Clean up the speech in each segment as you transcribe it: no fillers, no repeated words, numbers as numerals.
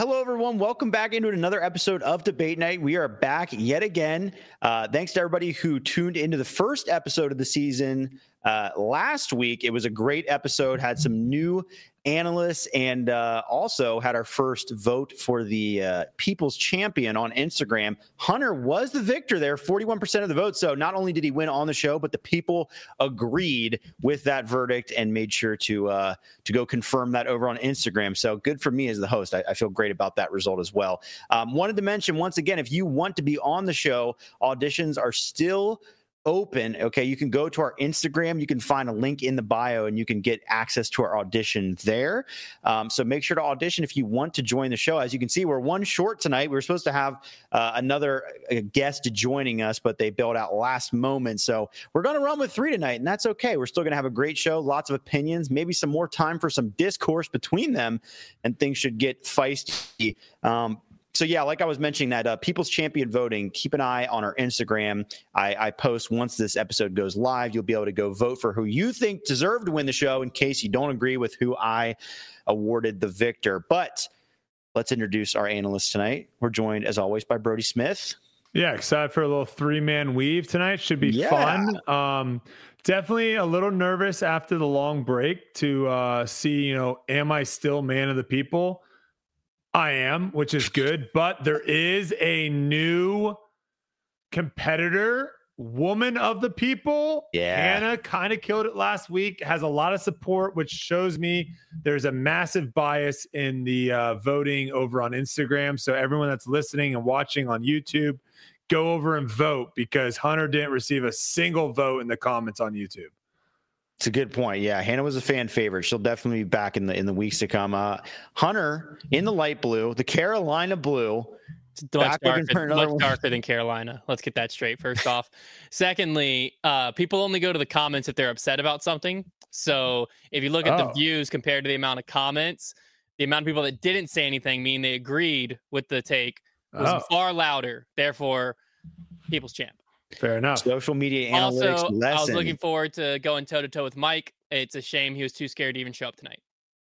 Hello, everyone. Welcome back into another episode of Debate Night. We are back yet again. Thanks to everybody who tuned into the first episode of the season last week. It was a great episode, had some new analysts, and also had our first vote for the People's Champion on Instagram. Hunter was the victor there, 41% of the vote. So not only did he win on the show, but the people agreed with that verdict and made sure to go confirm that over on Instagram. So good for me as the host. I feel great about that result as well. Wanted to mention once again, if you want to be on the show, auditions are still open. Okay, you can go to our Instagram. You can find a link in the bio and you can get access to our audition there. So make sure to audition if you want to join the show. As you can see, we're one short tonight. We were supposed to have another guest joining us, but they bailed out last moment. So we're going to run with 3 tonight, and that's okay. We're still going to have a great show, lots of opinions, maybe some more time for some discourse between them, and things should get feisty. So, yeah, like I was mentioning that People's Champion voting, keep an eye on our Instagram. I post once this episode goes live. You'll be able to go vote for who you think deserved to win the show in case you don't agree with who I awarded the victor. But let's introduce our analysts tonight. We're joined, as always, by Brody Smith. Yeah, excited for a little 3-man weave tonight. Should be fun. Definitely a little nervous after the long break to see, am I still man of the people? I am, which is good, but there is a new competitor, woman of the people. Yeah. Hannah kind of killed it last week, has a lot of support, which shows me there's a massive bias in the voting over on Instagram. So everyone that's listening and watching on YouTube, go over and vote because Hunter didn't receive a single vote in the comments on YouTube. It's a good point. Yeah, Hannah was a fan favorite. She'll definitely be back in the weeks to come. Hunter in the light blue, the Carolina blue. It's much darker than Carolina. Let's get that straight first off. Secondly, people only go to the comments if they're upset about something. So if you look at the views compared to the amount of comments, the amount of people that didn't say anything, meaning they agreed with the take, was far louder. Therefore, People's Champ. Fair enough. Social media analytics also, lesson. I was looking forward to going toe-to-toe with Mike. It's a shame he was too scared to even show up tonight.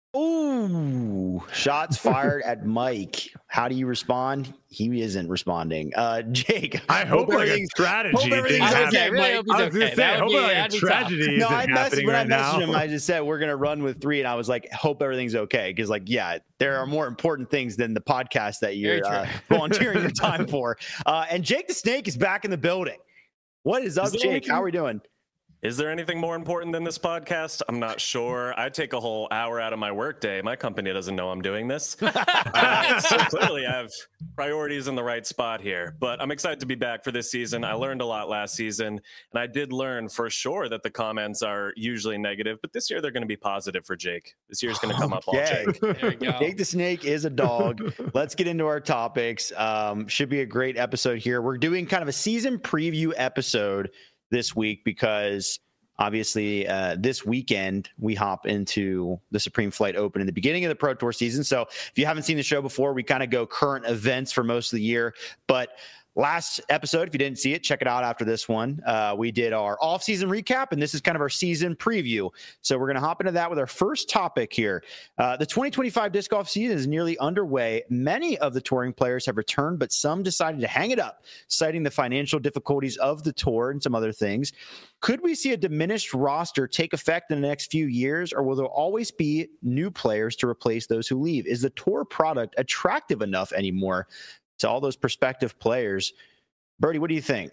Ooh, shots fired at Mike. How do you respond? He isn't responding. Jake, I hope like a tragedy. I hope he's okay. Tragedy no, isn't happening when right I messaged now. him, I just said we're gonna run with 3, and I was like, hope everything's okay, because there are more important things than the podcast that you're volunteering your time for. And Jake the Snake is back in the building. What is up, Jake? How are we doing? Is there anything more important than this podcast? I'm not sure. I take a whole hour out of my workday. My company doesn't know I'm doing this. So clearly I have priorities in the right spot here. But I'm excited to be back for this season. I learned a lot last season, and I did learn for sure that the comments are usually negative, but this year they're going to be positive for Jake. This year's going to come up all Jake. There we go. Jake the Snake is a dog. Let's get into our topics. Should be a great episode here. We're doing kind of a season preview episode this week because obviously this weekend we hop into the Supreme Flight Open in the beginning of the Pro Tour season. So if you haven't seen the show before, we kind of go current events for most of the year. But last episode, if you didn't see it, check it out after this one. We did our off-season recap, and this is kind of our season preview. So we're going to hop into that with our first topic here. The 2025 disc golf season is nearly underway. Many of the touring players have returned, but some decided to hang it up, citing the financial difficulties of the tour and some other things. Could we see a diminished roster take effect in the next few years, or will there always be new players to replace those who leave? Is the tour product attractive enough anymore to all those prospective players? Birdie, what do you think?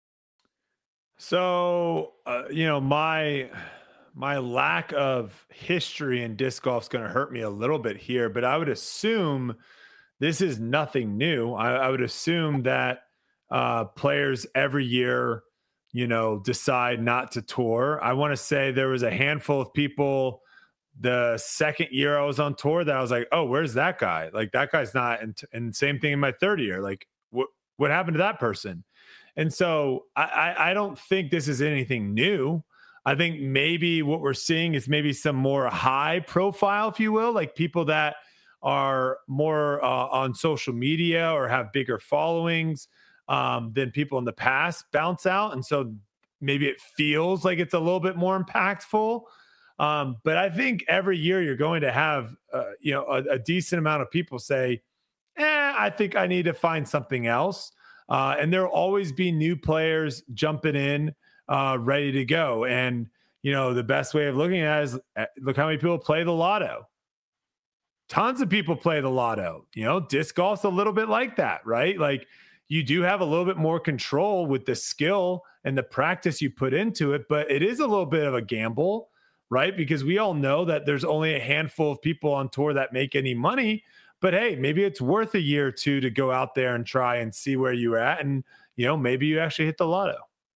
So, my lack of history in disc golf is going to hurt me a little bit here, but I would assume this is nothing new. I would assume that players every year, decide not to tour. I want to say there was a handful of people the second year I was on tour that I was like, oh, where's that guy? Like, that guy's not. And same thing in my third year. Like, what happened to that person? And so I don't think this is anything new. I think maybe what we're seeing is maybe some more high profile, if you will, like people that are more on social media or have bigger followings than people in the past bounce out. And so maybe it feels like it's a little bit more impactful. But I think every year you're going to have, a decent amount of people say, I think I need to find something else. And there'll always be new players jumping in, ready to go. And, the best way of looking at it is look how many people play the lotto. Tons of people play the lotto. Disc golf's a little bit like that, right? Like you do have a little bit more control with the skill and the practice you put into it, but it is a little bit of a gamble, right? Because we all know that there's only a handful of people on tour that make any money. But hey, maybe it's worth a year or two to go out there and try and see where you're at. And, maybe you actually hit the lotto.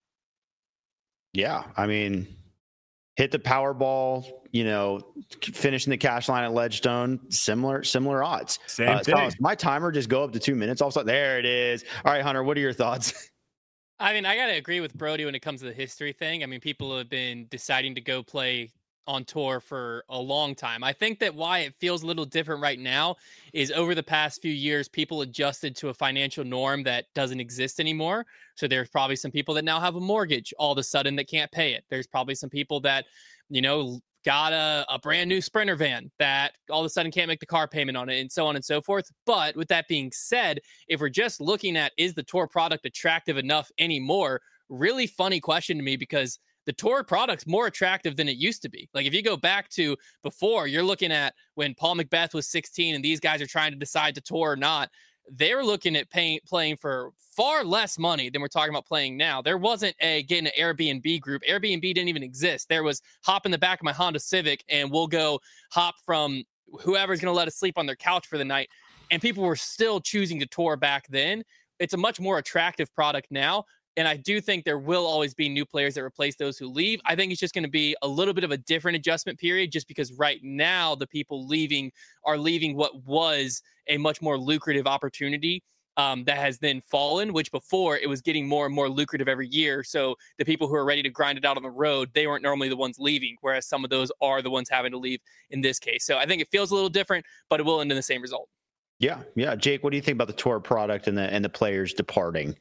Yeah. I mean, hit the Powerball, finishing the cash line at Ledgestone, similar odds. Same thing. Thomas, my timer just go up to 2 minutes. Also, there it is. All right, Hunter, what are your thoughts? I mean, I got to agree with Brody when it comes to the history thing. I mean, people have been deciding to go play on tour for a long time. I think that why it feels a little different right now is over the past few years, people adjusted to a financial norm that doesn't exist anymore. So there's probably some people that now have a mortgage all of a sudden that can't pay it. There's probably some people that, got a brand new Sprinter van that all of a sudden can't make the car payment on it and so on and so forth. But with that being said, if we're just looking at, is the tour product attractive enough anymore? Really funny question to me, because the tour product's more attractive than it used to be. Like if you go back to before, you're looking at when Paul McBeth was 16 and these guys are trying to decide to tour or not, they're looking at playing for far less money than we're talking about playing now. There wasn't getting an Airbnb group. Airbnb didn't even exist. There was hop in the back of my Honda Civic and we'll go hop from whoever's going to let us sleep on their couch for the night. And people were still choosing to tour back then. It's a much more attractive product now. And I do think there will always be new players that replace those who leave. I think it's just going to be a little bit of a different adjustment period, just because right now the people leaving are leaving what was a much more lucrative opportunity that has then fallen, which before it was getting more and more lucrative every year. So the people who are ready to grind it out on the road, they weren't normally the ones leaving, whereas some of those are the ones having to leave in this case. So I think it feels a little different, but it will end in the same result. Yeah. Jake, what do you think about the tour product and the players departing?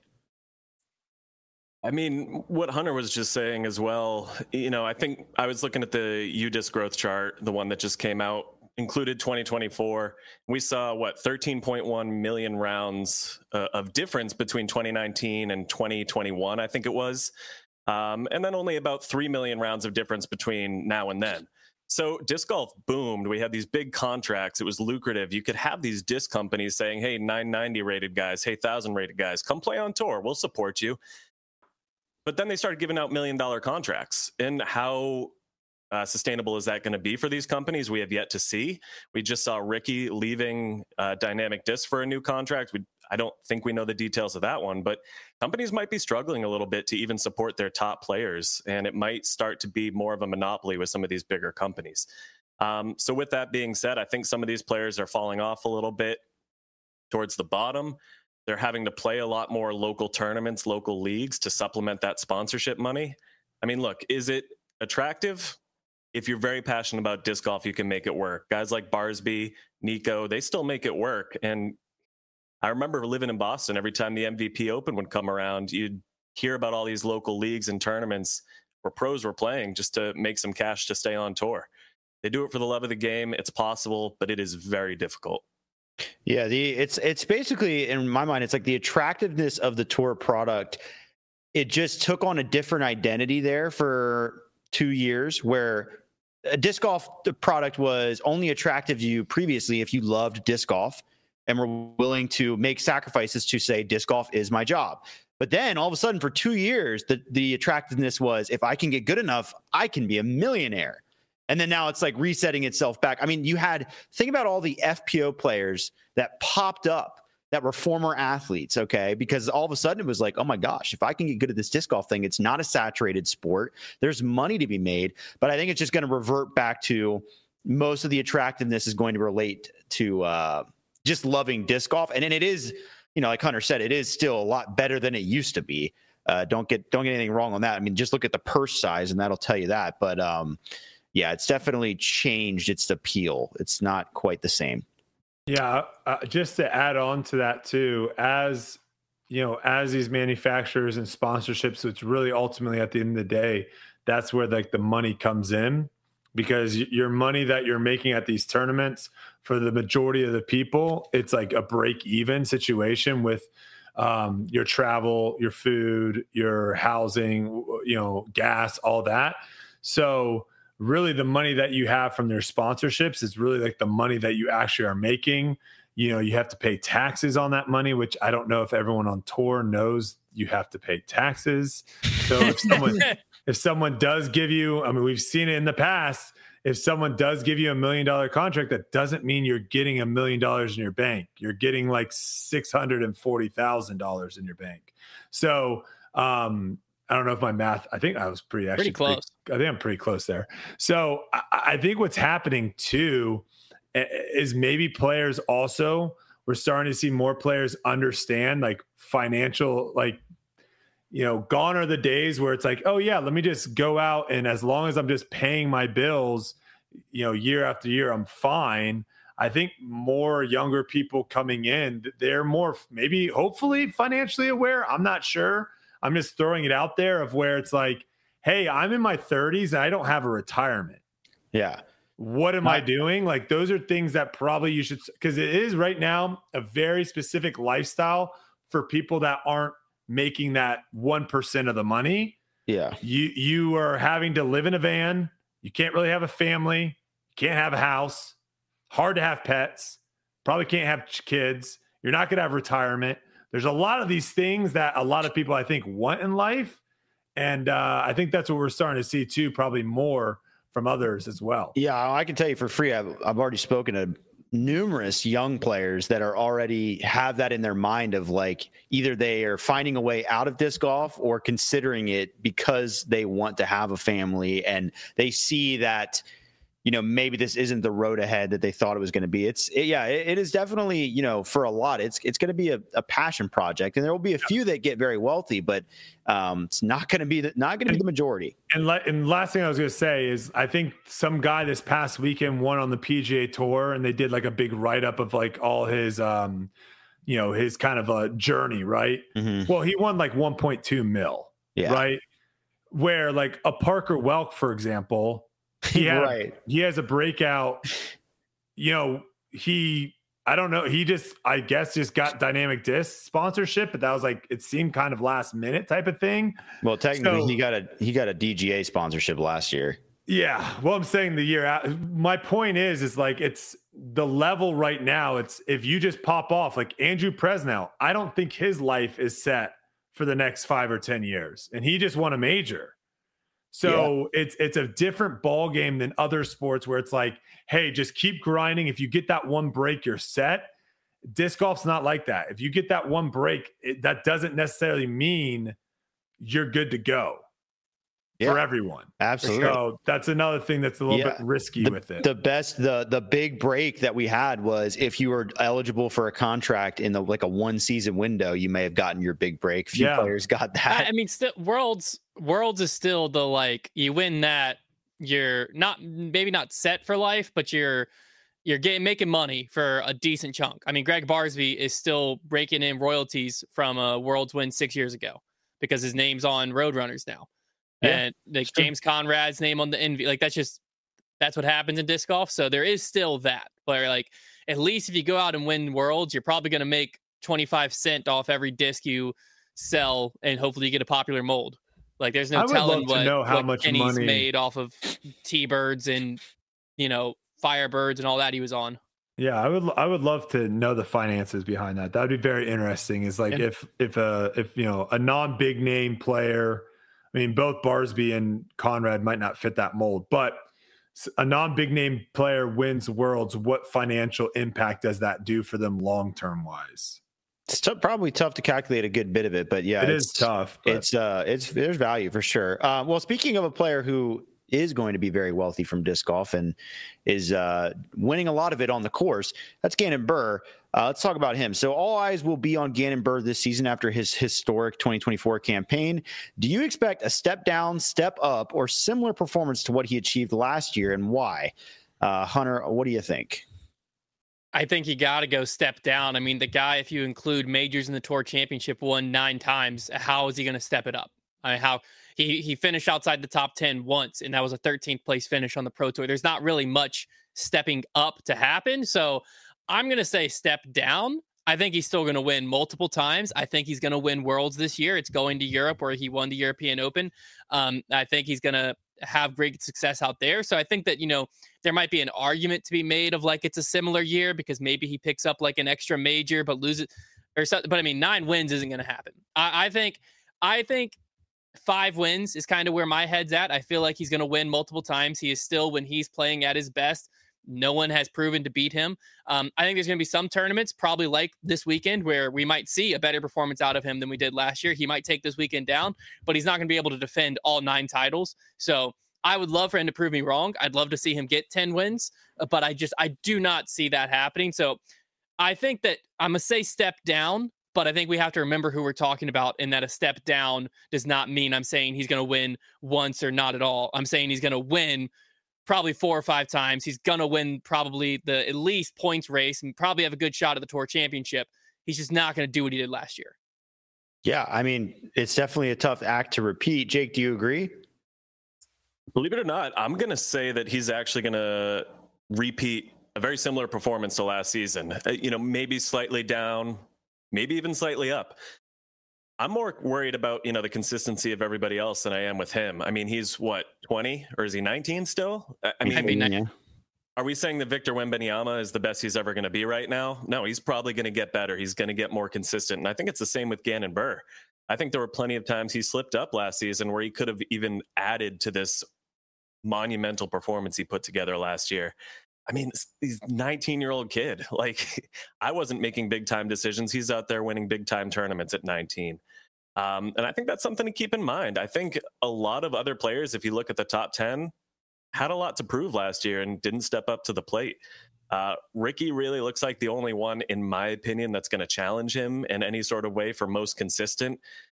I mean, what Hunter was just saying as well, I think I was looking at the UDisc growth chart, the one that just came out, included 2024. We saw 13.1 million rounds of difference between 2019 and 2021, I think it was. And then only about 3 million rounds of difference between now and then. So disc golf boomed. We had these big contracts. It was lucrative. You could have these disc companies saying, hey, 990 rated guys, hey, 1,000 rated guys, come play on tour. We'll support you. But then they started giving out $1 million contracts. And how sustainable is that going to be for these companies? We have yet to see. We just saw Ricky leaving Dynamic Disc for a new contract. I don't think we know the details of that one, but companies might be struggling a little bit to even support their top players. And it might start to be more of a monopoly with some of these bigger companies. So with that being said, I think some of these players are falling off a little bit towards the bottom. They're having to play a lot more local tournaments, local leagues to supplement that sponsorship money. I mean, look, is it attractive? If you're very passionate about disc golf, you can make it work. Guys like Barsby, Nico, they still make it work. And I remember living in Boston, every time the MVP Open would come around, you'd hear about all these local leagues and tournaments where pros were playing just to make some cash to stay on tour. They do it for the love of the game. It's possible, but it is very difficult. Yeah, it's basically, in my mind, it's like the attractiveness of the tour product. It just took on a different identity there for 2 years, where a disc golf product was only attractive to you previously if you loved disc golf and were willing to make sacrifices to say disc golf is my job. But then all of a sudden for 2 years, the attractiveness was, if I can get good enough, I can be a millionaire. And then now it's like resetting itself back. I mean, think about all the FPO players that popped up that were former athletes, okay? Because all of a sudden it was like, oh my gosh, if I can get good at this disc golf thing, it's not a saturated sport. There's money to be made. But I think it's just going to revert back to, most of the attractiveness is going to relate to just loving disc golf. And then it is, like Hunter said, it is still a lot better than it used to be. Don't get anything wrong on that. I mean, just look at the purse size and that'll tell you that. But yeah, it's definitely changed its appeal. It's not quite the same. Yeah, just to add on to that too, as these manufacturers and sponsorships, so it's really ultimately at the end of the day, that's where like the money comes in. because your money that you're making at these tournaments, for the majority of the people, it's like a break even situation with your travel, your food, your housing, gas, all that. So really the money that you have from their sponsorships is really like the money that you actually are making. You have to pay taxes on that money, which I don't know if everyone on tour knows you have to pay taxes. So if someone does give you, I mean, we've seen it in the past, if someone does give you $1 million contract, that doesn't mean you're getting $1 million in your bank. You're getting like $640,000 in your bank. So I don't know if my math, I think I was pretty close. I think I'm pretty close there. So I think what's happening too is maybe players also, we're starting to see more players understand like financial, like, gone are the days where it's like, oh yeah, let me just go out and as long as I'm just paying my bills, year after year, I'm fine. I think more younger people coming in, they're more maybe hopefully financially aware. I'm not sure. I'm just throwing it out there of where it's like, hey, I'm in my 30s and I don't have a retirement. Yeah. What am I doing? Like, those are things that probably you should, because it is right now a very specific lifestyle for people that aren't making that 1% of the money. Yeah. You are having to live in a van. You can't really have a family. You can't have a house. Hard to have pets. Probably can't have kids. You're not going to have retirement. There's a lot of these things that a lot of people, I think, want in life. And I think that's what we're starting to see too, probably more from others as well. Yeah, I can tell you for free, I've already spoken to numerous young players that are already have that in their mind of like either they are finding a way out of disc golf or considering it because they want to have a family and they see that maybe this isn't the road ahead that they thought it was going to be. It is definitely, for a lot, it's going to be a passion project, and there will be a few that get very wealthy, but it's not going to be the majority. And last thing I was going to say is I think some guy this past weekend won on the PGA Tour, and they did like a big write up of like all his, his kind of a journey, right? Mm-hmm. Well, he won like 1.2 mil, right? Where like a Parker Welk, for example, he has a breakout, I don't know. He just, I guess, just got Dynamic Disc sponsorship, but that was like, it seemed kind of last minute type of thing. Well, technically he got a DGA sponsorship last year. Yeah. Well, I'm saying the year out. My point is like, it's the level right now. It's if you just pop off like Andrew Presnell, I don't think his life is set for the next 5 or 10 years. And he just won a major. So it's a different ball game than other sports where it's like, hey, just keep grinding. If you get that one break, you're set. Disc golf's not like that. If you get that one break, that doesn't necessarily mean you're good to go for everyone. Absolutely. So that's another thing that's a little bit risky with it. The big break that we had was if you were eligible for a contract in a 1 season window, you may have gotten your big break. Few players got that. I mean, still, Worlds is still the you win that, you're maybe not set for life, but you're making money for a decent chunk. I mean, Greg Barsby is still raking in royalties from a Worlds win 6 years ago because his name's on Roadrunners now. And James Conrad's name on the NV, that's what happens in disc golf. So there is still that, but at least if you go out and win Worlds, you're probably going to make 25 cents off every disc you sell, and hopefully you get a popular mold. There's no telling what much Kenny's money made off of T-Birds and Firebirds and all that he was on. Yeah, I would love to know the finances behind that. That would be very interesting. Is if a non-big name player. I mean, both Barsby and Conrad might not fit that mold, but a non-big name player wins Worlds. What financial impact does that do for them long-term wise? It's probably tough to calculate a good bit of it, but yeah, it is tough. But there's value for sure. Well, speaking of a player who is going to be very wealthy from disc golf and is winning a lot of it on the course, that's Gannon Buhr. Let's talk about him. So all eyes will be on Gannon Buhr this season after his historic 2024 campaign. Do you expect a step down, step up, or similar performance to what he achieved last year, and why? Hunter, what do you think? I think you got to go step down. I mean, the guy, if you include majors in the Tour Championship, won 9 times. How is he going to step it up? I mean, how He finished outside the top 10 once, and that was a 13th place finish on the Pro Tour. There's not really much stepping up to happen. So I'm going to say step down. I think he's still going to win multiple times. I think he's going to win Worlds this year. It's going to Europe where he won the European Open. I think he's going to have great success out there. So I think that, there might be an argument to be made of like it's a similar year because maybe he picks up like an extra major but loses or something. But I mean, 9 wins isn't going to happen. I think 5 wins is kind of where my head's at. I feel like he's going to win multiple times. He is still, when he's playing at his best, no one has proven to beat him. I think there's going to be some tournaments, probably like this weekend, where we might see a better performance out of him than we did last year. He might take this weekend down, but he's not going to be able to defend all 9 titles. So I would love for him to prove me wrong. I'd love to see him get 10 wins, but I do not see that happening. So I think that I'm going to say step down, but I think we have to remember who we're talking about, and that a step down does not mean I'm saying he's going to win once or not at all. I'm saying he's going to win probably 4 or 5 times. He's going to win probably the at least points race and probably have a good shot at the Tour Championship. He's just not going to do what he did last year. Yeah, I mean, it's definitely a tough act to repeat. Jake, do you agree? Believe it or not, I'm going to say that he's actually going to repeat a very similar performance to last season. Maybe slightly down, maybe even slightly up. I'm more worried about, the consistency of everybody else than I am with him. I mean, he's what, 20 or is he 19 still? I mean, are we saying that Victor Wembanyama is the best he's ever going to be right now? No, he's probably going to get better. He's going to get more consistent. And I think it's the same with Gannon Buhr. I think there were plenty of times he slipped up last season where he could have even added to this monumental performance he put together last year. I mean, he's 19-year-old kid. Like, I wasn't making big time decisions. He's out there winning big time tournaments at 19. And I think that's something to keep in mind. I think a lot of other players, if you look at the top 10, had a lot to prove last year and didn't step up to the plate. Ricky really looks like the only one, in my opinion, that's going to challenge him in any sort of way for most consistent.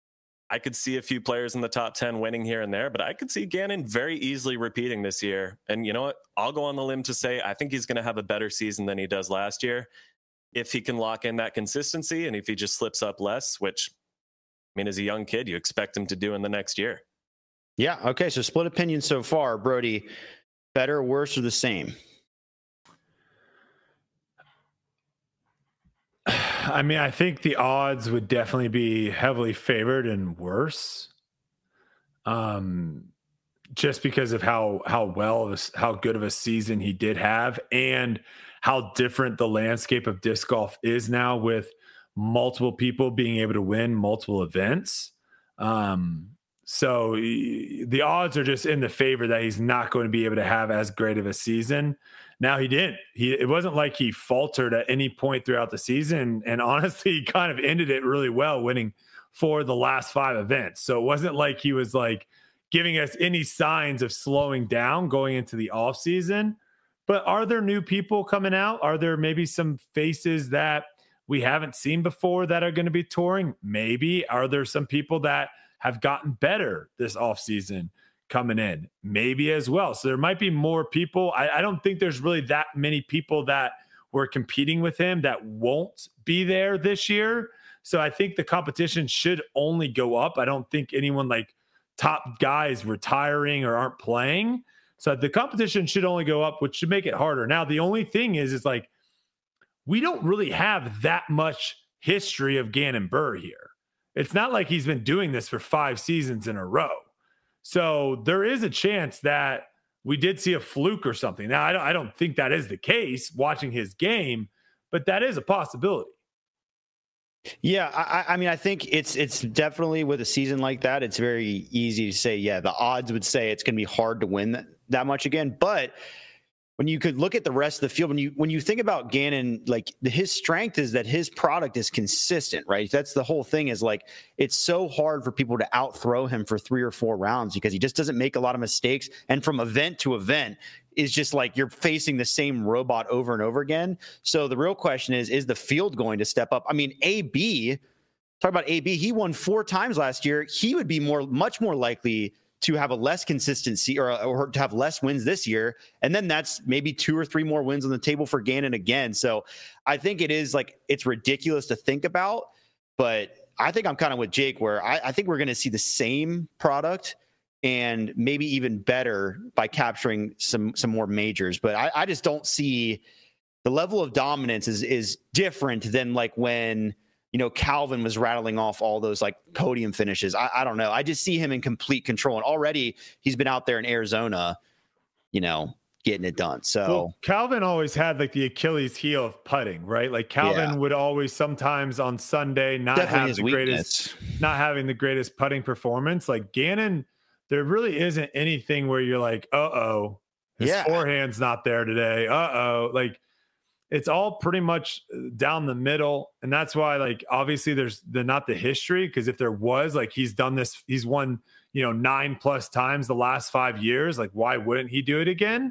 I could see a few players in the top 10 winning here and there, but I could see Gannon very easily repeating this year. And you know what? I'll go on the limb to say I think he's going to have a better season than he does last year if he can lock in that consistency and if he just slips up less, which, I mean, as a young kid, you expect him to do in the next year. Yeah. Okay. So split opinion so far. Brody, better, worse, or the same? I mean, I think the odds would definitely be heavily favored and worse. Just because of how good of a season he did have and how different the landscape of disc golf is now with multiple people being able to win multiple events. So the odds are just in the favor that he's not going to be able to have as great of a season. Now he didn't. It wasn't like he faltered at any point throughout the season. And honestly, he kind of ended it really well, winning 4 of the last 5 events. So it wasn't like he was like giving us any signs of slowing down going into the off season. But are there new people coming out? Are there maybe some faces that we haven't seen before that are going to be touring? Maybe. Are there some people that have gotten better this off season coming in? Maybe as well. So there might be more people. I don't think there's really that many people that were competing with him that won't be there this year. So I think the competition should only go up. I don't think anyone like top guys retiring or aren't playing. So the competition should only go up, which should make it harder. Now, the only thing is like, we don't really have that much history of Gannon Buhr here. It's not like he's been doing this for 5 seasons in a row. So there is a chance that we did see a fluke or something. Now, I don't think that is the case watching his game, but that is a possibility. Yeah, I mean, I think it's definitely with a season like that, it's very easy to say, yeah, the odds would say it's going to be hard to win that much again. But when you could look at the rest of the field, when you think about Gannon, like his strength is that his product is consistent, right? That's the whole thing, is like, it's so hard for people to outthrow him for 3 or 4 rounds because he just doesn't make a lot of mistakes. And from event to event is just like you're facing the same robot over and over again. So the real question is the field going to step up? I mean, talk about AB, he won 4 times last year. He would be much more likely to have a less consistency or to have less wins this year. And then that's maybe 2 or 3 more wins on the table for Gannon again. So I think it is like, it's ridiculous to think about, but I think I'm kind of with Jake where I think we're going to see the same product and maybe even better by capturing some more majors. But I just don't see the level of dominance is different than like when, you know, Calvin was rattling off all those like podium finishes. I don't know. I just see him in complete control. And already he's been out there in Arizona, you know, getting it done. So Calvin always had like the Achilles heel of putting, right? Like Calvin would always sometimes on Sunday not having the greatest putting performance. Like Gannon, there really isn't anything where you're like, his forehand's not there today. Like it's all pretty much down the middle. And that's why, like, obviously there's not the history, because if there was, like, he's done this, he's won, you know, 9+ times the last 5 years. Like, why wouldn't he do it again?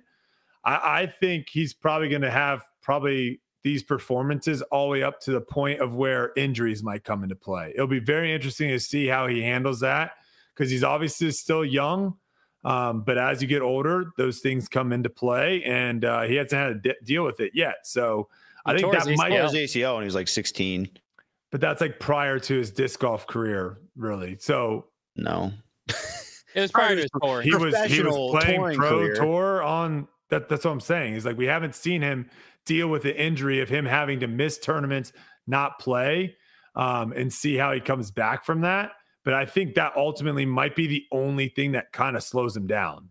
I think he's probably going to have these performances all the way up to the point of where injuries might come into play. It'll be very interesting to see how he handles that, because he's obviously still young. But as you get older, those things come into play, and he hasn't had to deal with it yet. So I think that might have his ACL when he was like 16. But that's like prior to his disc golf career, really. So no, it was prior to his touring. He was playing pro tour on that. That's what I'm saying. Is like we haven't seen him deal with the injury of him having to miss tournaments, not play, and see how he comes back from that. But I think that ultimately might be the only thing that kind of slows him down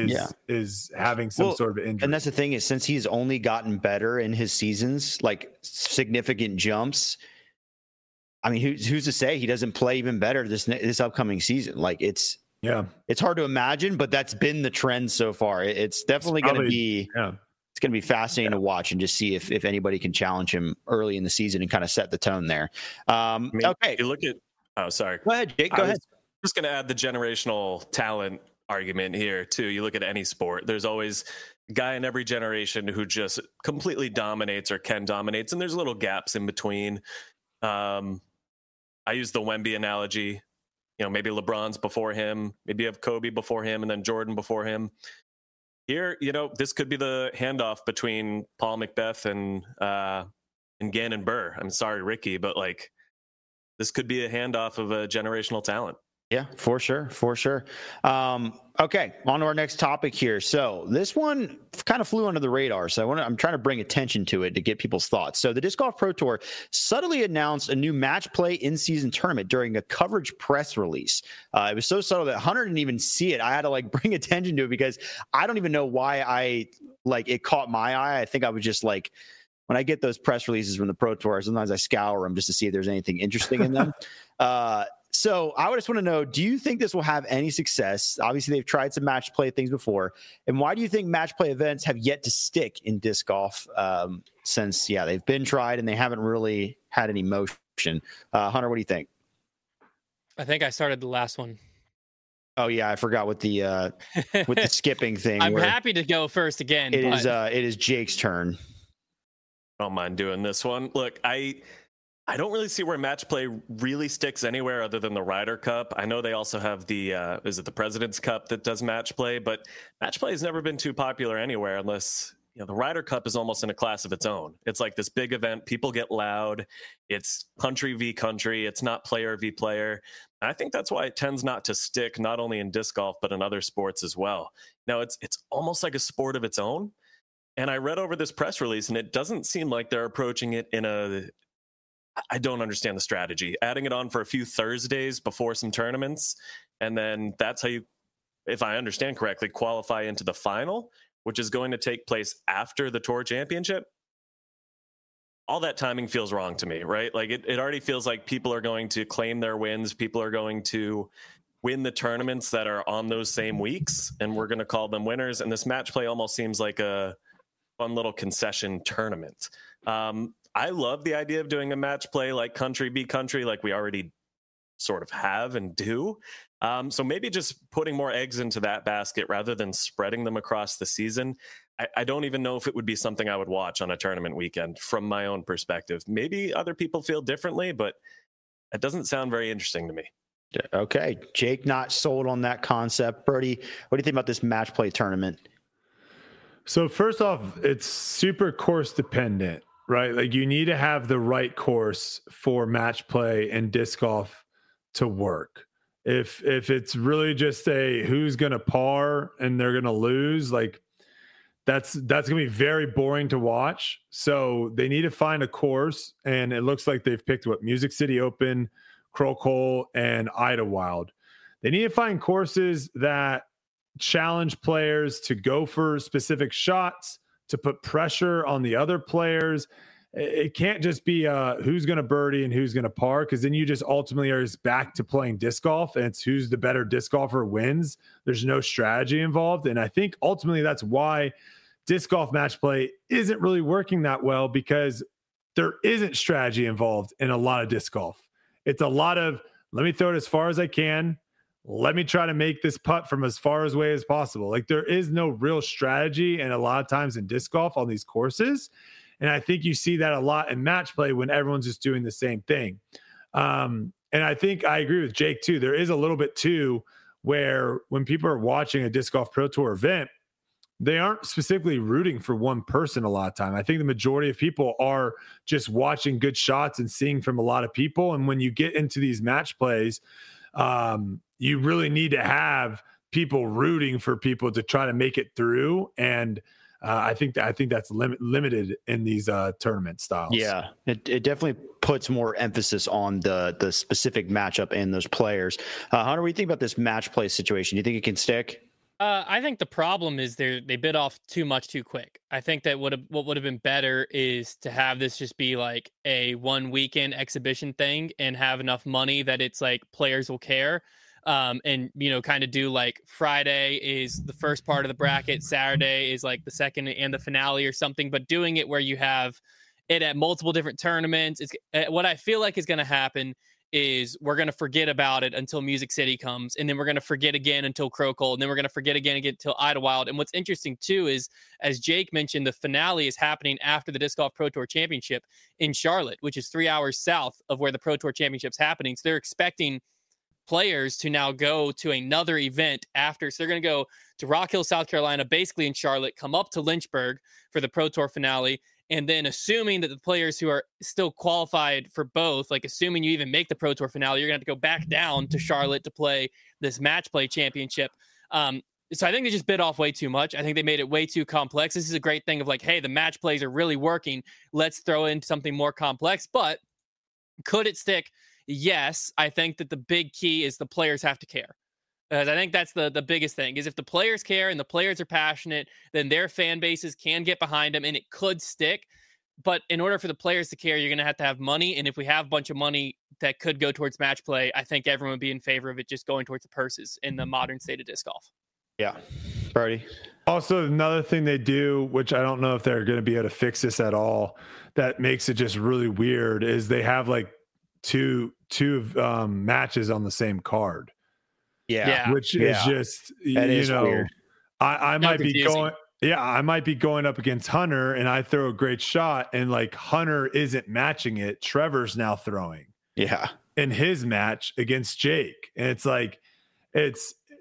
is having some sort of injury. And that's the thing, is since he's only gotten better in his seasons, like significant jumps. I mean, who's to say he doesn't play even better this upcoming season? Like it's hard to imagine, but that's been the trend so far. It's definitely going to be it's going to be fascinating to watch and just see if anybody can challenge him early in the season and kind of set the tone there. Okay, you look at. Oh, sorry. Go ahead, Jake. Go ahead. Just going to add the generational talent argument here, too. You look at any sport, there's always a guy in every generation who just completely dominates or can dominates, and there's little gaps in between. I use the Wemby analogy. You know, maybe LeBron's before him, maybe you have Kobe before him, and then Jordan before him. Here, you know, this could be the handoff between Paul McBeth and Gannon Buhr. I'm sorry, Ricky, but like, this could be a handoff of a generational talent. Yeah, for sure. Okay, on to our next topic here. So this one kind of flew under the radar. So I'm trying to bring attention to it to get people's thoughts. So the Disc Golf Pro Tour subtly announced a new match play in-season tournament during a coverage press release. It was so subtle that Hunter didn't even see it. I had to like bring attention to it because I don't even know why it caught my eye. I think I was just like, when I get those press releases from the Pro Tour, sometimes I scour them just to see if there's anything interesting in them. So I would just want to know, do you think this will have any success? Obviously, they've tried some match play things before. And why do you think match play events have yet to stick in disc golf since, they've been tried and they haven't really had any motion? Hunter, what do you think? I think I started the last one. Oh yeah, I forgot with the skipping thing. I'm happy to go first again. It is Jake's turn. I don't mind doing this one. Look, I don't really see where match play really sticks anywhere other than the Ryder Cup. I know they also have the is it the President's Cup that does match play, but match play has never been too popular anywhere unless, you know, the Ryder Cup is almost in a class of its own. It's like this big event, people get loud, it's country v country, it's not player v player. And I think that's why it tends not to stick, not only in disc golf but in other sports as well. Now it's almost like a sport of its own. And I read over this press release, and it doesn't seem like they're approaching it I don't understand the strategy. Adding it on for a few Thursdays before some tournaments, and then that's how you, if I understand correctly, qualify into the final, which is going to take place after the Tour Championship. All that timing feels wrong to me, right? Like it already feels like people are going to claim their wins. People are going to win the tournaments that are on those same weeks, and we're going to call them winners. And this match play almost seems like a fun little concession tournament. I love the idea of doing a match play like country beat country, like we already sort of have and do. So maybe just putting more eggs into that basket rather than spreading them across the season. I don't even know if it would be something I would watch on a tournament weekend from my own perspective. Maybe other people feel differently, but it doesn't sound very interesting to me. Okay. Jake, not sold on that concept. Brody, what do you think about this match play tournament? So first off, it's super course dependent, right? Like you need to have the right course for match play and disc golf to work. If it's really just a who's going to par and they're going to lose, like that's going to be very boring to watch. So they need to find a course, and it looks like they've picked Music City Open, Crow and Idlewild. They need to find courses that challenge players to go for specific shots, to put pressure on the other players. It can't just be who's going to birdie and who's going to par, because then you just ultimately are just back to playing disc golf, and it's who's the better disc golfer wins. There's no strategy involved. And I think ultimately that's why disc golf match play isn't really working that well, because there isn't strategy involved in a lot of disc golf. It's a lot of, let me throw it as far as I can. Let me try to make this putt from as far away as possible. Like, there is no real strategy, and a lot of times in disc golf on these courses. And I think you see that a lot in match play when everyone's just doing the same thing. And I think I agree with Jake too. There is a little bit too, where when people are watching a Disc Golf Pro Tour event, they aren't specifically rooting for one person a lot of time. I think the majority of people are just watching good shots and seeing from a lot of people. And when you get into these match plays, you really need to have people rooting for people to try to make it through. And I think that's limited in these tournament styles. Yeah, it definitely puts more emphasis on the specific matchup and those players. Hunter, what do you think about this match play situation? Do you think it can stick? I think the problem is they bit off too much too quick. I think that what would have been better is to have this just be like a 1 weekend exhibition thing, and have enough money that it's like players will care. And, you know, kind of do like Friday is the first part of the bracket, Saturday is like the second and the finale or something, but doing it where you have it at multiple different tournaments. It's what I feel like is going to happen is we're going to forget about it until Music City comes, and then we're going to forget again until Crow, and then we're going to forget again until Idlewild. And what's interesting too is, as Jake mentioned, the finale is happening after the Disc Golf Pro Tour Championship in Charlotte, which is 3 hours south of where the Pro Tour Championship's happening. So they're expecting players to now go to another event after. So they're going to go to Rock Hill, South Carolina, basically in Charlotte, come up to Lynchburg for the Pro Tour finale. And then assuming that the players who are still qualified for both, like assuming you even make the Pro Tour finale, you're going to have to go back down to Charlotte to play this match play championship. So I think they just bit off way too much. I think they made it way too complex. This is a great thing of like, hey, the match plays are really working. Let's throw in something more complex. But could it stick? Yes. I think that the big key is the players have to care. Because I think that's the biggest thing, is if the players care and the players are passionate, then their fan bases can get behind them and it could stick. But in order for the players to care, you're going to have money. And if we have a bunch of money that could go towards match play, I think everyone would be in favor of it just going towards the purses in the modern state of disc golf. Yeah. Brody. Also, another thing they do, which I don't know if they're going to be able to fix this at all, that makes it just really weird, is they have like two matches on the same card. Yeah. Which is just, that is weird. I might be going. Yeah, I might be going up against Hunter and I throw a great shot and like Hunter isn't matching it. Trevor's now throwing. Yeah. In his match against Jake. And it's like, it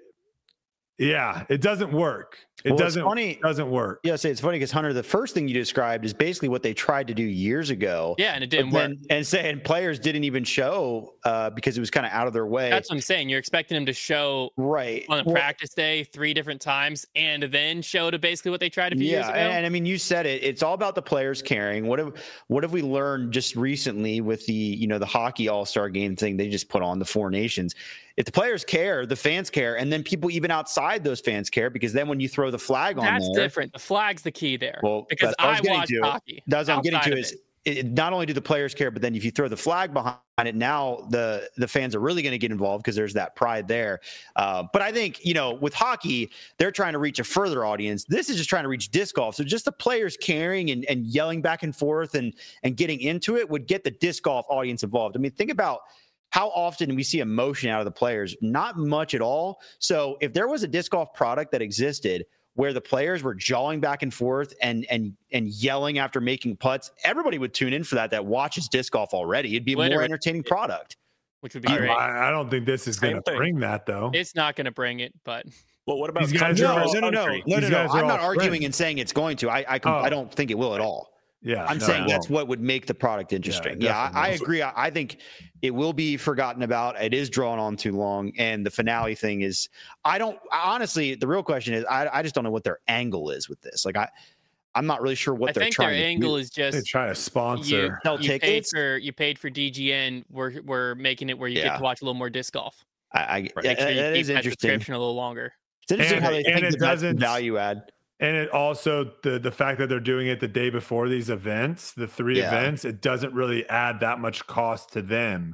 doesn't work. It doesn't work. Yeah, it's funny because Hunter, the first thing you described is basically what they tried to do years ago. Yeah, and it didn't work. And saying players didn't even show because it was kind of out of their way. That's what I'm saying. You're expecting them to show right on a practice day 3 different times and then show to basically what they tried a few years ago. And I mean, you said it. It's all about the players caring. What have we learned just recently with the hockey All-Star game thing they just put on, the 4 nations? If the players care, the fans care, and then people even outside those fans care, because then when you throw the flag on that's different. The flag's the key there. Well, because I watch hockey. That's what I'm getting to is not only do the players care, but then if you throw the flag behind it, now the fans are really going to get involved because there's that pride there. But I think, with hockey, they're trying to reach a further audience. This is just trying to reach disc golf. So just the players caring and yelling back and forth and getting into it would get the disc golf audience involved. I mean, think about how often we see emotion out of the players. Not much at all. So if there was a disc golf product that existed where the players were jawing back and forth and yelling after making putts, everybody would tune in for that watches disc golf already. It'd be a more entertaining product. Which would be great. I don't think this is going to bring that, though. It's not going to bring it, but... Well, what about these guys? No. I'm not arguing and saying it's going to. I don't think it will at all. Yeah, I'm saying that's what would make the product interesting. Yeah, I agree. I think it will be forgotten about. It is drawn on too long, and the finale thing is. Honestly, the real question is, I just don't know what their angle is with this. Like, I'm not really sure what they're trying to do. Their angle is just they're trying to sponsor. You paid for DGN. We're making it where you get to watch a little more disc golf. That is interesting. Subscription a little longer. It's interesting how they think that's value add. And it also the fact that they're doing it the day before these events, the 3 events, it doesn't really add that much cost to them.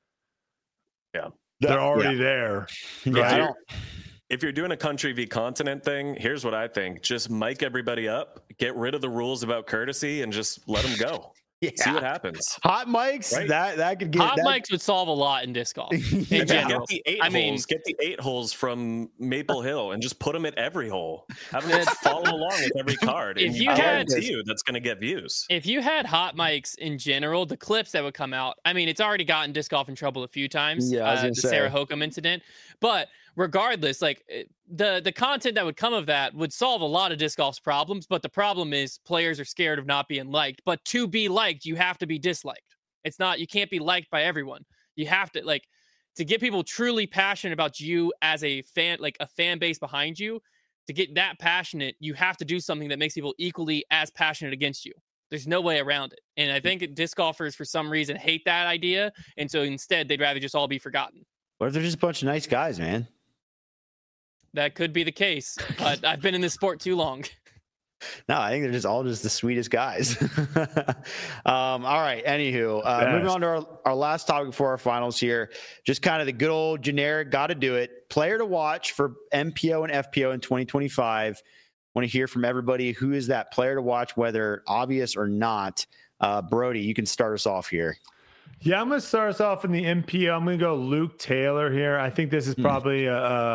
Yeah, they're already there. Right? If you're doing a country v continent thing, here's what I think: just mic everybody up, get rid of the rules about courtesy, and just let them go. See what happens. Hot mics, right? that could get hot mics would solve a lot in disc golf. In general. Get the 8 holes from Maple Hill and just put them at every hole. Have them follow along with every card. If you had that's going to get views. If you had hot mics in general, the clips that would come out. I mean, it's already gotten disc golf in trouble a few times. The Sarah Hokum incident, but regardless, like the content that would come of that would solve a lot of disc golf's problems. But the problem is players are scared of not being liked. But to be liked, you have to be disliked. You can't be liked by everyone. You have to to get people truly passionate about you as a fan, like a fan base behind you. To get that passionate, you have to do something that makes people equally as passionate against you. There's no way around it. And I think disc golfers, for some reason, hate that idea. And so instead, they'd rather just all be forgotten. What if they're just a bunch of nice guys, man? That could be the case, but I've been in this sport too long. No, I think they're just all the sweetest guys. All right. Anywho, moving on to our last topic before our finals here. Just kind of the good old generic, got to do it. Player to watch for MPO and FPO in 2025. Want to hear from everybody. Who is that player to watch, whether obvious or not? Brody, you can start us off here. Yeah, I'm going to start us off in the MPO. I'm going to go Luke Taylor here. I think this is probably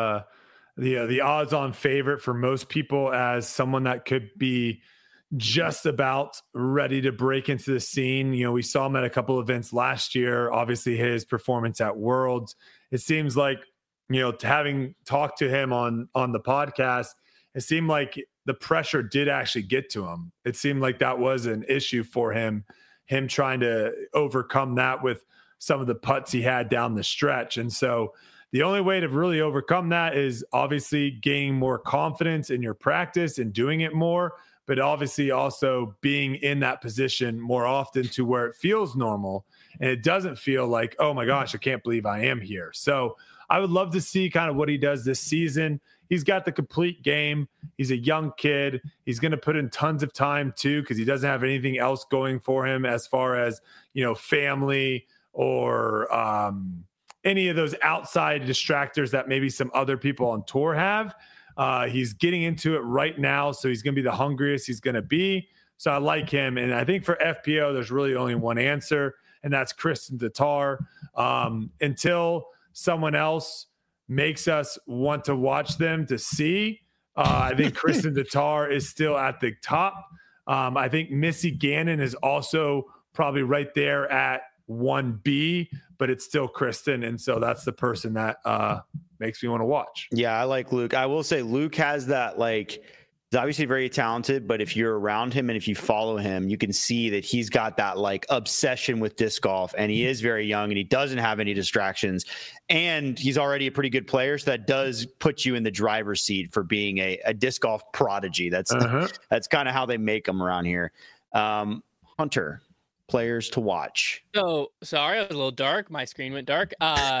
the odds-on favorite for most people as someone that could be just about ready to break into the scene. You know, we saw him at a couple events last year. Obviously, his performance at Worlds. It seems like, you know, having talked to him on the podcast, it seemed like the pressure did actually get to him. It seemed like that was an issue for him trying to overcome that with some of the putts he had down the stretch. And so the only way to really overcome that is obviously gaining more confidence in your practice and doing it more, but obviously also being in that position more often to where it feels normal and it doesn't feel like, oh my gosh, I can't believe I am here. So I would love to see kind of what he does this season. He's got the complete game. He's a young kid. He's going to put in tons of time too, because he doesn't have anything else going for him as far as, you know, family or any of those outside distractors that maybe some other people on tour have. He's getting into it right now, so he's going to be the hungriest he's going to be. So I like him. And I think for FPO, there's really only one answer, and that's Kristin Tattar. Until someone else makes us want to watch them to see, I think Kristin Tattar is still at the top. I think Missy Gannon is also probably right there at 1B, but it's still Kristin. And so that's the person that makes me want to watch. Yeah, I like Luke. I will say Luke has that, like, he's obviously very talented, but if you're around him and if you follow him, you can see that he's got that like obsession with disc golf, and he is very young and he doesn't have any distractions, and he's already a pretty good player. So that does put you in the driver's seat for being a disc golf prodigy. That's kind of how they make them around here. Hunter, players to watch. So sorry, I was a little dark. My screen went dark.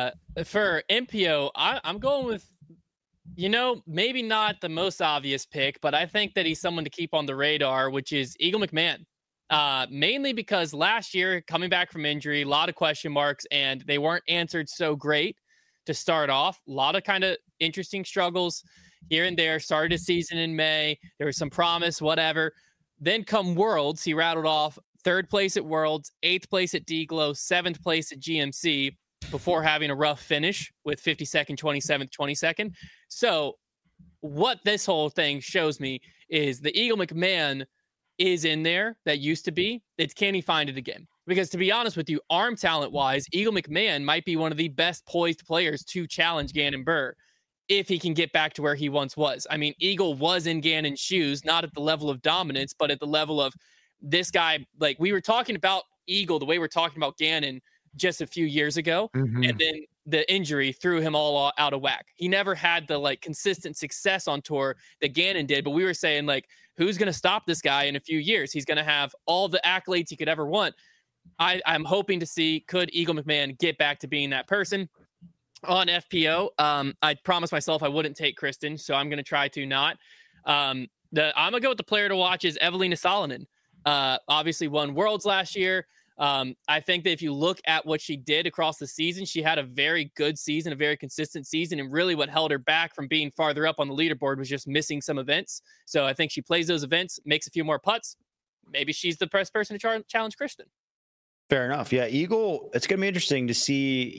For MPO, I'm going with, you know, maybe not the most obvious pick, but I think that he's someone to keep on the radar, which is Eagle McMahon. Mainly because last year, coming back from injury, a lot of question marks, and they weren't answered so great to start off. A lot of kind of interesting struggles here and there. Started his season in May. There was some promise, whatever. Then come Worlds, he rattled off 3rd place at Worlds, 8th place at D-Glow, 7th place at GMC, before having a rough finish with 52nd, 27th, 22nd. So what this whole thing shows me is the Eagle McMahon is in there that used to be. It's can he find it again? Because to be honest with you, arm talent-wise, Eagle McMahon might be one of the best poised players to challenge Gannon Buhr if he can get back to where he once was. I mean, Eagle was in Gannon's shoes, not at the level of dominance, but at the level of this guy, like we were talking about Eagle, the way we're talking about Gannon just a few years ago, and then the injury threw him all out of whack. He never had the like consistent success on tour that Gannon did, but we were saying like, who's going to stop this guy in a few years? He's going to have all the accolades he could ever want. I'm hoping to see, could Eagle McMahon get back to being that person on FPO? I promised myself I wouldn't take Kristen, so I'm going to try to not. I'm going to go with the player to watch is Evelina Salonen. Obviously won Worlds last year. I think that if you look at what she did across the season, she had a very good season, a very consistent season. And really what held her back from being farther up on the leaderboard was just missing some events. So I think she plays those events, makes a few more putts. Maybe she's the best person to challenge Kristen. Fair enough. Yeah. Eagle, it's going to be interesting to see,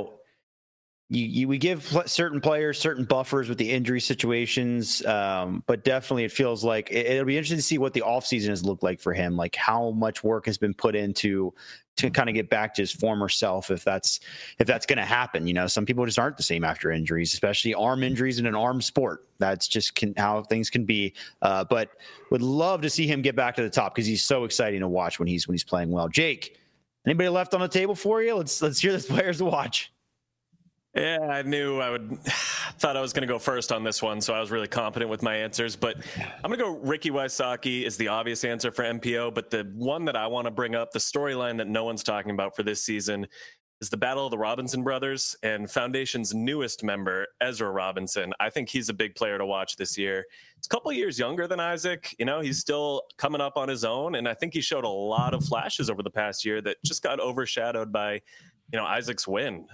we give certain players certain buffers with the injury situations, but definitely it feels like it'll be interesting to see what the offseason has looked like for him, like how much work has been put into to kind of get back to his former self, if that's going to happen. Some people just aren't the same after injuries, especially arm injuries in an arm sport. That's just how things can be. But would love to see him get back to the top because he's so exciting to watch when he's playing well. Jake, anybody left on the table for you? Let's hear the players to watch. Yeah, I knew thought I was going to go first on this one, so I was really confident with my answers. But I'm going to go Ricky Wysocki is the obvious answer for MPO, but the one that I want to bring up, the storyline that no one's talking about for this season, is the Battle of the Robinson brothers and Foundation's newest member, Ezra Robinson. I think he's a big player to watch this year. He's a couple of years younger than Isaac. He's still coming up on his own, and I think he showed a lot of flashes over the past year that just got overshadowed by Isaac's wins.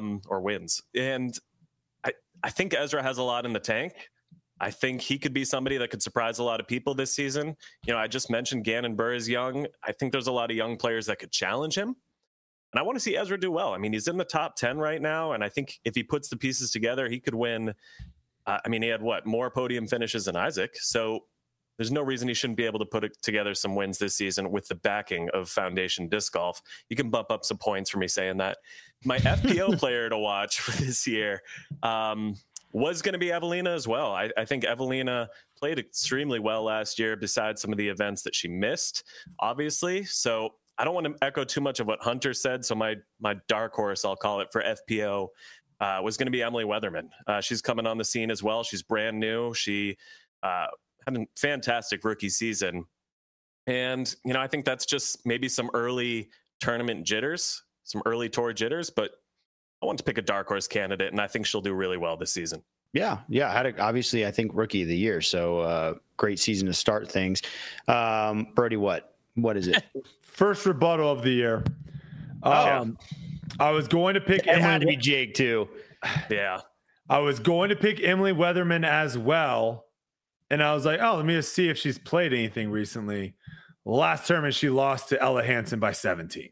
And I think Ezra has a lot in the tank. I think he could be somebody that could surprise a lot of people this season. I just mentioned Gannon Buhr is young. I think there's a lot of young players that could challenge him. And I want to see Ezra do well. I mean, he's in the top 10 right now. And I think if he puts the pieces together, he could win. He had more podium finishes than Isaac. So there's no reason he shouldn't be able to put together some wins this season with the backing of Foundation Disc Golf. You can bump up some points for me saying that. My FPO player to watch for this year was going to be Evelina as well. I think Evelina played extremely well last year, besides some of the events that she missed, obviously. So I don't want to echo too much of what Hunter said. So my dark horse, I'll call it, for FPO was going to be Emily Weatherman. She's coming on the scene as well. She's brand new. She had a fantastic rookie season. And, I think that's just maybe some early tournament jitters, some early tour jitters, but I want to pick a dark horse candidate, and I think she'll do really well this season. Yeah. Obviously, I think rookie of the year. So great season to start things. Brody, what is it? First rebuttal of the year. I was going to pick Emily. It had to be Jake too. Yeah. I was going to pick Emily Weatherman as well. And I was like, let me just see if she's played anything recently. Last tournament, she lost to Ella Hansen by 17.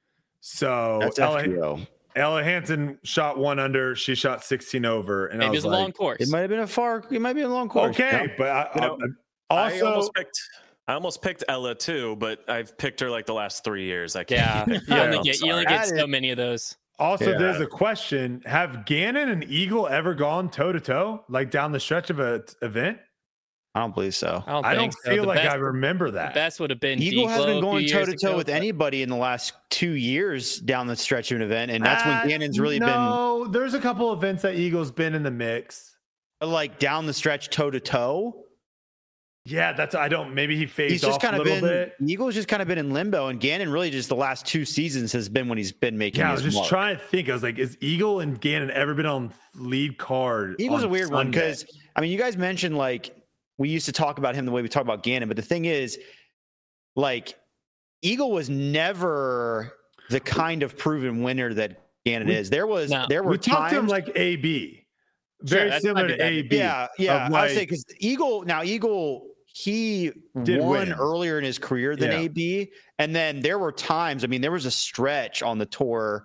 So that's FPO. Ella Hansen shot 1 under. She shot 16 over. And maybe it was a long course. It might have been a long course. Okay. But I almost picked Ella too, but I've picked her like the last 3 years. I can't. You only get so many of those. Also, there's a question. Have Gannon and Eagle ever gone toe to toe, like down the stretch of an event? I don't believe so. I don't feel like I remember that. The best would have been Eagle has been going toe to toe with anybody in the last 2 years down the stretch of an event, and that's when Gannon's really been. No, there's a couple events that Eagle's been in the mix, like down the stretch toe to toe. Yeah, maybe he phased off a little bit. Eagle's just kind of been in limbo, and Gannon really just the last 2 seasons has been when he's been making. Yeah, I was just trying to think. I was like, is Eagle and Gannon ever been on lead card? Eagle's a weird one because you guys mentioned like. We used to talk about him the way we talk about Gannon, but the thing is, like, Eagle was never the kind of proven winner that Gannon is. There were talked to him like AB, very similar to AB. Yeah. I would say because Eagle he won earlier in his career than AB, and then there were times. I mean, there was a stretch on the tour.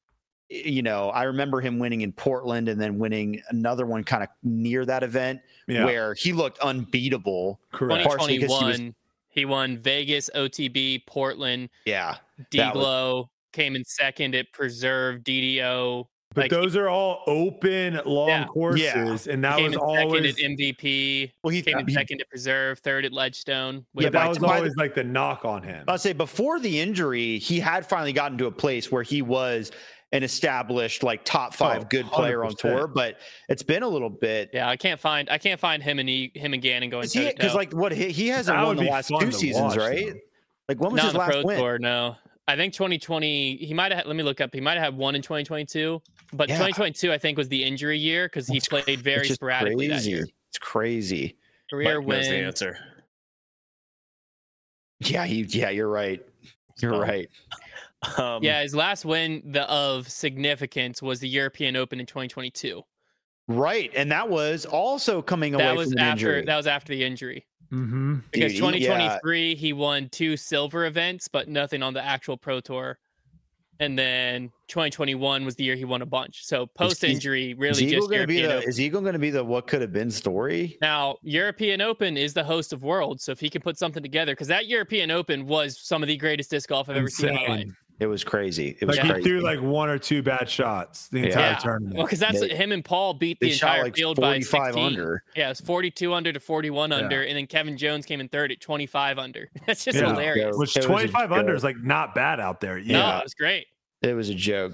I remember him winning in Portland and then winning another one kind of near that event where he looked unbeatable. Correct. 2021, he won Vegas, OTB, Portland. Yeah. D-Glow came in second at Preserve, DDO. But like, those are all open, long courses, and that was always second at MVP. Well, he came in second at Preserve, third at Ledgestone. Yeah, that was always like the knock on him. I'll say before the injury, he had finally gotten to a place where he was an established like top 5 good player on tour, but it's been a little bit. Yeah, I can't find him and Gannon going because like what he hasn't won the last 2 seasons, right? Though. Like when was his last win? Tour, no. I think 2020, he might have, let me look up. He might have had one in 2022, but 2022, I think, was the injury year because he played very sporadically that year. It's crazy. Career win. That's the answer. Yeah, you're right. You're right. His last win of significance was the European Open in 2022. Right, and that was also coming away from an injury. That was after the injury. Mm-hmm. Because 2023 he won 2 silver events, but nothing on the actual Pro Tour. And then 2021 was the year he won a bunch. So post injury, really just European Open. Is Eagle going to be the what could have been story? Now, European Open is the host of Worlds, so if he can put something together, because that European Open was some of the greatest disc golf I've ever seen in my life. It was crazy. It was like crazy. He threw like 1 or 2 bad shots the entire tournament. Well, because that's him and Paul beat the entire like field by 16 under. Yeah, it's 42 under to 41 under, and then Kevin Jones came in third at 25 under. That's just hilarious. Which 25 under is like not bad out there. No, it was great. It was a joke.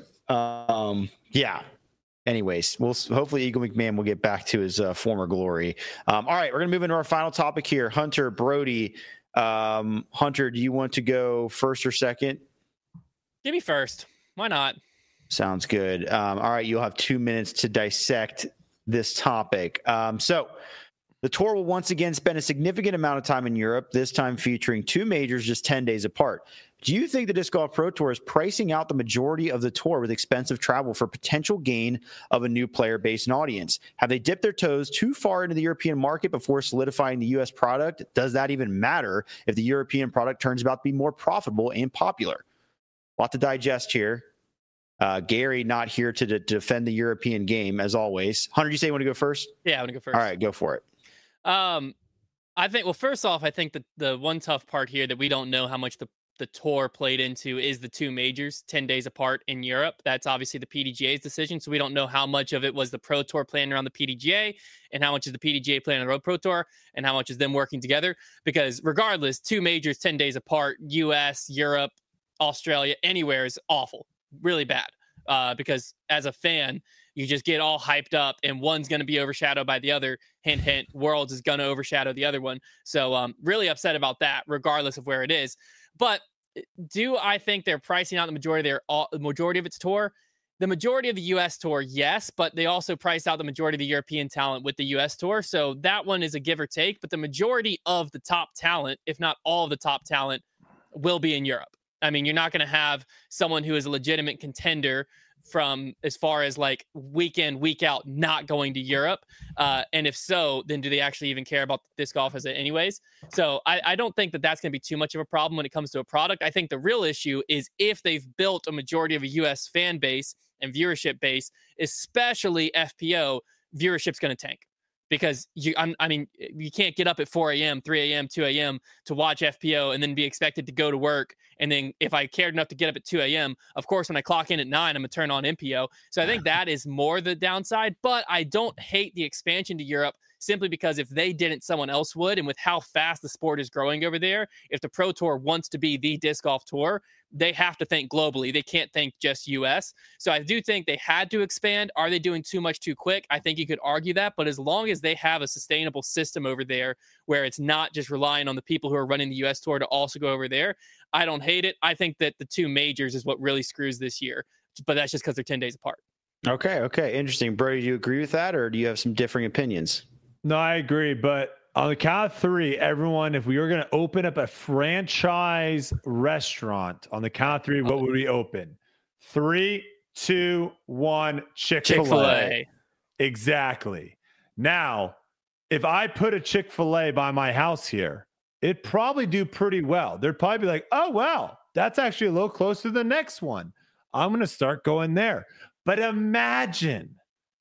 Anyways, hopefully Eagle McMahon will get back to his former glory. All right, we're gonna move into our final topic here. Hunter, Brody. Hunter, do you want to go first or second? Give me first. Why not? Sounds good. All right, you'll have 2 minutes to dissect this topic. So the tour will once again spend a significant amount of time in Europe, this time featuring 2 majors just 10 days apart. Do you think the Disc Golf Pro Tour is pricing out the majority of the tour with expensive travel for potential gain of a new player-based audience? Have they dipped their toes too far into the European market before solidifying the U.S. product? Does that even matter if the European product turns out to be more profitable and popular? A lot to digest here. Gary not here to defend the European game, as always. Hunter, you say you want to go first? Yeah, I want to go first. All right, go for it. I think, well, first off, I think that the one tough part here that we don't know how much the tour played into is the 2 majors 10 days apart in Europe. That's obviously the PDGA's decision. So we don't know how much of it was the Pro Tour playing around the PDGA and how much is the PDGA playing on the Road Pro Tour and how much is them working together. Because regardless, 2 majors 10 days apart, US, Europe, Australia, anywhere is awful, really bad. Because as a fan, you just get all hyped up and one's going to be overshadowed by the other. Hint, hint, Worlds is going to overshadow the other one. So really upset about that, regardless of where it is. But do I think they're pricing out the majority of its tour? The majority of the U.S. tour, yes, but they also priced out the majority of the European talent with the U.S. tour. So that one is a give or take. But the majority of the top talent, if not all of the top talent, will be in Europe. I mean, you're not going to have someone who is a legitimate contender from as far as like week in, week out, not going to Europe. And if so, then do they actually even care about disc golf as it anyways? So I don't think that that's going to be too much of a problem when it comes to a product. I think the real issue is if they've built a majority of a US fan base and viewership base, especially FPO, viewership's going to tank. Because you can't get up at 4 a.m., 3 a.m., 2 a.m. to watch FPO and then be expected to go to work. And then if I cared enough to get up at 2 a.m., of course, when I clock in at 9, I'm going to turn on MPO. So I think that is more the downside. But I don't hate the expansion to Europe simply because if they didn't, someone else would. And with how fast the sport is growing over there, if the Pro Tour wants to be the disc golf tour, they have to think globally. They can't think just US. So I do think they had to expand. Are they doing too much too quick? I think you could argue that. But as long as they have a sustainable system over there where it's not just relying on the people who are running the US tour to also go over there, I don't hate it. I think that the 2 majors is what really screws this year. But that's just because they're 10 days apart. Okay. Interesting. Brody, do you agree with that or do you have some differing opinions? No, I agree. But on the count of 3, everyone, if we were going to open up a franchise restaurant on the count of 3, what would we open? 3, 2, 1, Chick-fil-A. Exactly. Now, if I put a Chick-fil-A by my house here, it'd probably do pretty well. They'd probably be like, oh, wow, that's actually a little closer to the next one. I'm going to start going there. But imagine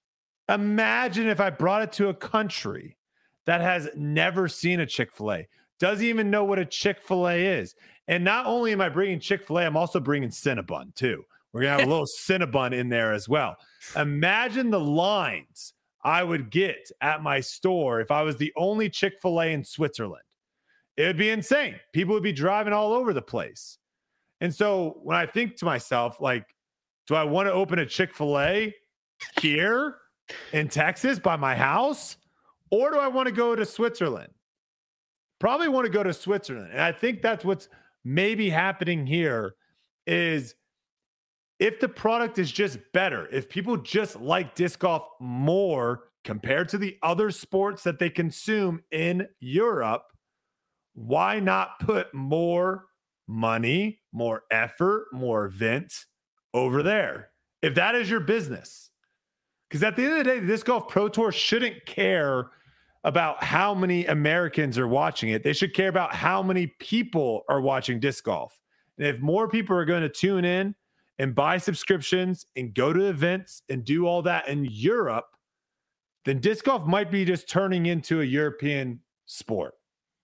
if I brought it to a country that has never seen a Chick-fil-A, doesn't even know what a Chick-fil-A is. And not only am I bringing Chick-fil-A, I'm also bringing Cinnabon too. We're going to have a little Cinnabon in there as well. Imagine the lines I would get at my store if I was the only Chick-fil-A in Switzerland. It would be insane. People would be driving all over the place. And so when I think to myself, like, do I want to open a Chick-fil-A here in Texas by my house? Or do I want to go to Switzerland? Probably want to go to Switzerland. And I think that's what's maybe happening here is if the product is just better, if people just like disc golf more compared to the other sports that they consume in Europe, why not put more money, more effort, more events over there? If that is your business. Because at the end of the day, the Disc Golf Pro Tour shouldn't care about how many Americans are watching it. They should care about how many people are watching disc golf. And if more people are going to tune in and buy subscriptions and go to events and do all that in Europe, then disc golf might be just turning into a European sport.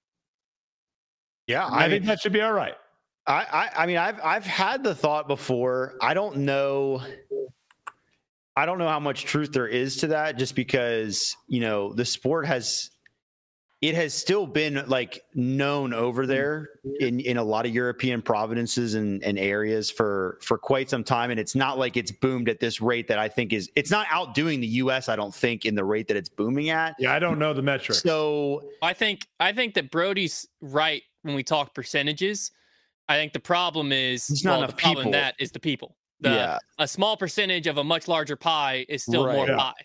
Yeah, I think that should be all right. I mean, I've had the thought before. I don't know how much truth there is to that, just because, you know, the sport has still been like known over there in a lot of European provinces and areas for quite some time. And it's not like it's boomed at this rate that I think it's not outdoing the US, I don't think, in the rate that it's booming at. Yeah, I don't know the metrics. So I think that Brody's right when we talk percentages. I think the problem is There's not enough the problem people. in that is the people. A small percentage of a much larger pie is still Right. more Yeah. pie.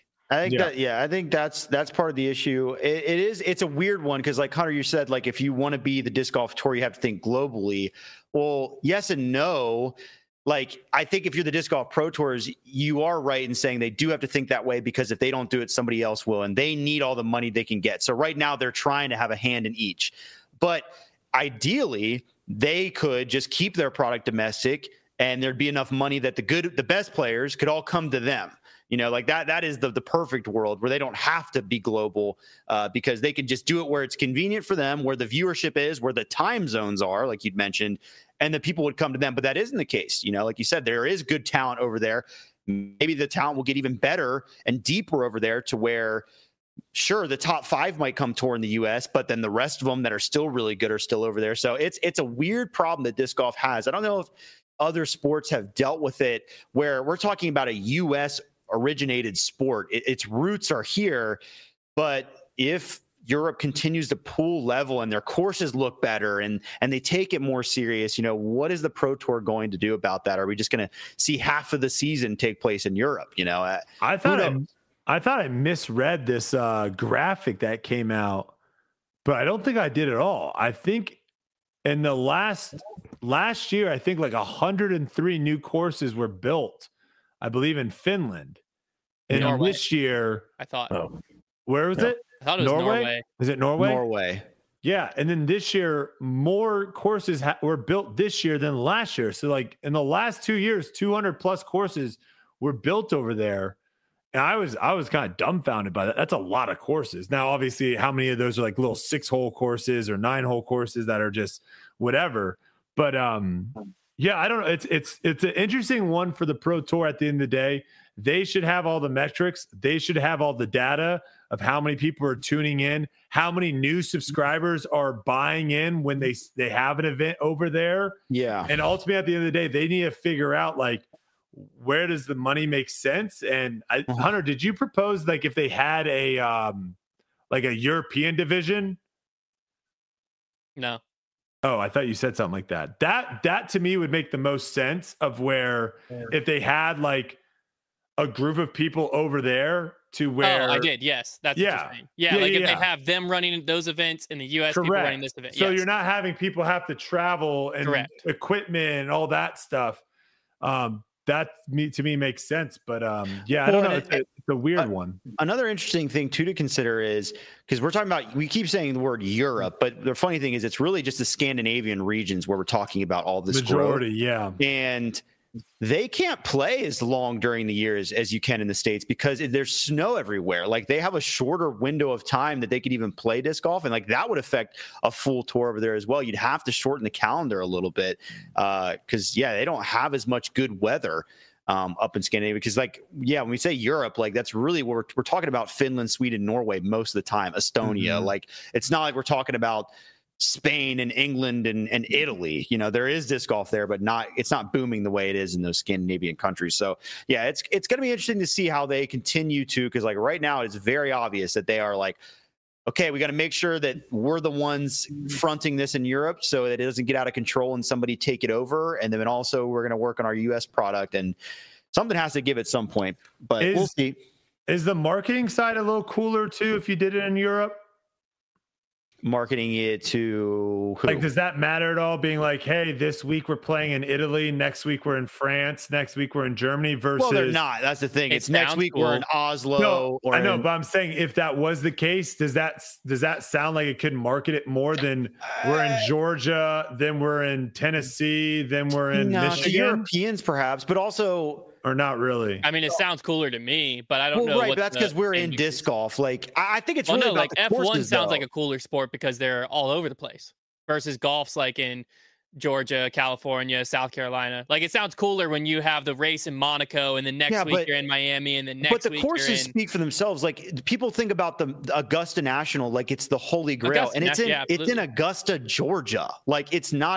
I think that's part of the issue. It's a weird one because, like Hunter, you said, like if you want to be the disc golf tour, you have to think globally. Well, yes and no. Like, I think if you're the disc golf pro tours, you are right in saying they do have to think that way, because if they don't do it, somebody else will, and they need all the money they can get. So right now they're trying to have a hand in each, but ideally they could just keep their product domestic, and there'd be enough money that the best players could all come to them. You know, like that is the perfect world where they don't have to be global, because they can just do it where it's convenient for them, where the viewership is, where the time zones are, like you'd mentioned, and the people would come to them. But that isn't the case. You know, like you said, there is good talent over there. Maybe the talent will get even better and deeper over there, to where, sure, the top 5 might come tour in the US, but then the rest of them that are still really good are still over there. So it's a weird problem that disc golf has. I don't know if other sports have dealt with it, where we're talking about a US originated sport. Its roots are here, but if Europe continues to pool level and their courses look better and they take it more serious, you know, what is the Pro Tour going to do about that? Are we just going to see half of the season take place in Europe? You know, I thought I misread this graphic that came out, but I don't think I did at all. I think in the last year, I think like 103 new courses were built, I believe, in Finland. And Norway. this year, I thought. where was it? I thought it was Norway. Is it Norway? Norway. Yeah. And then this year, more courses were built this year than last year. So like in the last 2 years, 200 plus courses were built over there. And I was kind of dumbfounded by that. That's a lot of courses. Now, obviously, how many of those are like little 6-hole courses or 9-hole courses that are just whatever? But yeah, I don't know. It's an interesting one for the Pro Tour. At the end of the day, they should have all the metrics. They should have all the data of how many people are tuning in, how many new subscribers are buying in when they have an event over there. Yeah. And ultimately, at the end of the day, they need to figure out, like, where does the money make sense? And Hunter, did you propose, like, if they had a like a European division? No. Oh, I thought you said something like that. That to me would make the most sense, of where if they had like a group of people over there to where. Oh, I did. Yes. That's what you're saying. Yeah. Like if they have them running those events in the US, people running this event. So you're not having people have to travel and equipment and all that stuff. That to me makes sense, but yeah, I don't know. It's a weird one. Another interesting thing too to consider is, because we keep saying the word Europe, but the funny thing is it's really just the Scandinavian regions where we're talking about all this majority, growth. yeah. And they can't play as long during the years as you can in the States because there's snow everywhere. Like they have a shorter window of time that they could even play disc golf. And like that would affect a full tour over there as well. You'd have to shorten the calendar a little bit because, they don't have as much good weather up in Scandinavia. Because when we say Europe, like that's really where we're talking about Finland, Sweden, Norway most of the time, Estonia. Mm-hmm. Like it's not like we're talking about Spain and England and Italy. There is disc golf there, but it's not booming the way it is in those Scandinavian countries. So it's going to be interesting to see how they continue to, because like right now it's very obvious that they are like, okay, we got to make sure that we're the ones fronting this in Europe so that it doesn't get out of control and somebody take it over. And then also we're going to work on our US product, and something has to give at some point, but we'll see. Is the marketing side a little cooler too if you did it in Europe? Marketing it to who? Like, does that matter at all? Being like, hey, this week we're playing in Italy, next week we're in France, next week we're in Germany versus. Well, they're not. That's the thing. It's next week we're in Oslo. No, I know, but I'm saying if that was the case, does that sound like it could market it more than we're in Georgia, then we're in Tennessee, then we're in Michigan? Europeans perhaps, but also. Or not really. I mean, it sounds cooler to me, but I don't know. Right, but that's because we're in disc golf. Like, I think it's really about like the F1 courses, sounds though. like a cooler sport because they're all over the place. Versus golf's like in Georgia, California, South Carolina. Like it sounds cooler when you have the race in Monaco, and the next week you're in Miami, and the next week But the courses speak for themselves. Like people think about the Augusta National like it's the Holy Grail, and it's in Augusta, Georgia. Like it's not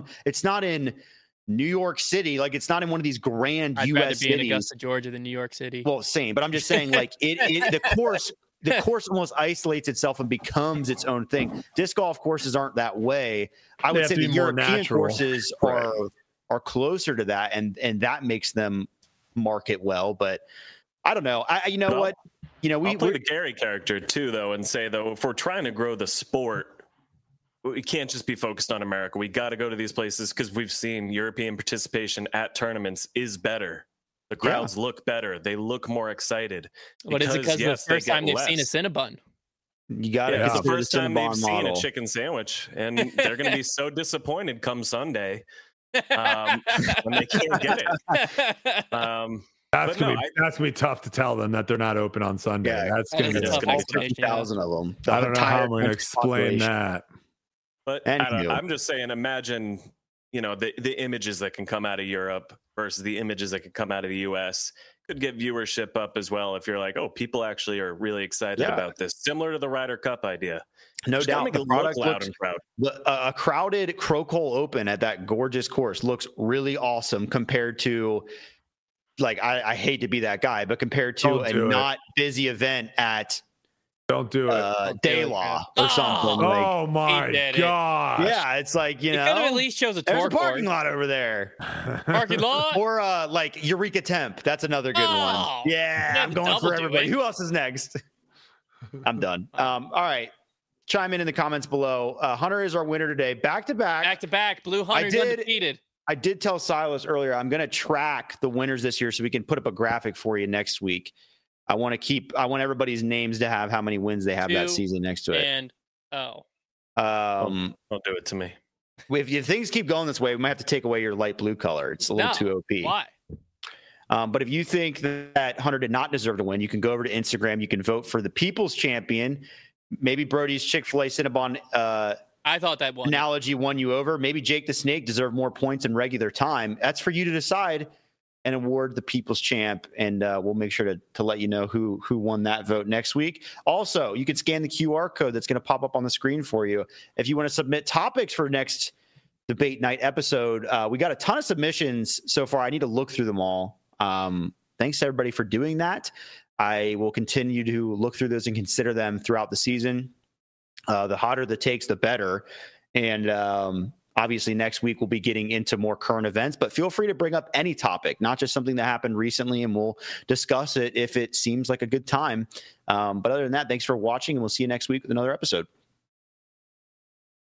in New York City, like it's not in one of these grand I'd U.S. rather be cities. in Augusta, Georgia than New York City. Well, same, but I'm just saying, like the course almost isolates itself and becomes its own thing. Disc golf courses aren't that way. I would say the European courses are closer to that, and that makes them market well. But I don't know. What? We play the Gary character too, though, and say though if we're trying to grow the sport. We can't just be focused on America. We got to go to these places because we've seen European participation at tournaments is better. The crowds look better. They look more excited. But is it because the first time they've seen a Cinnabon? You got it. It's the first time they've seen a chicken sandwich, and they're going to be so disappointed come Sunday when they can't get it. That's gonna be tough to tell them that they're not open on Sunday. Yeah, that's going to be 2,000 of them. I don't know how I'm going to explain that. But I'm just saying, imagine, the images that can come out of Europe versus the images that could come out of the US could get viewership up as well. If you're like, oh, people actually are really excited about this, similar to the Ryder Cup idea. No doubt. The product looks a crowded Croak Hole Open at that gorgeous course looks really awesome compared to, like, I hate to be that guy, but compared to a not busy event at Don't do it. De La or something. Oh my gosh. Yeah, it's like, you know, could have at least chose a tour there's a parking lot over there. Parking lot? Or like Eureka Temp. That's another good one. Yeah, I'm going for everybody. Who else is next? I'm done. All right. Chime in the comments below. Hunter is our winner today. Back to back. Blue Hunter's undefeated. I did tell Silas earlier, I'm going to track the winners this year so we can put up a graphic for you next week. I want everybody's names to have how many wins they have that season next to it. And don't do it to me. If things keep going this way, we might have to take away your light blue color. It's a little too OP. Why? But if you think that Hunter did not deserve to win, you can go over to Instagram. You can vote for the People's Champion. Maybe Brody's Chick-fil-A Cinnabon I thought that one analogy won you over. Maybe Jake the Snake deserved more points in regular time. That's for you to decide and award the People's Champ. And we'll make sure to let you know who won that vote next week. Also, you can scan the QR code that's going to pop up on the screen for you. If you want to submit topics for next debate night episode, we got a ton of submissions so far. I need to look through them all. Thanks to everybody for doing that. I will continue to look through those and consider them throughout the season. The hotter the takes, the better. And obviously next week we'll be getting into more current events, but feel free to bring up any topic, not just something that happened recently, and we'll discuss it if it seems like a good time. But other than that, thanks for watching, and we'll see you next week with another episode.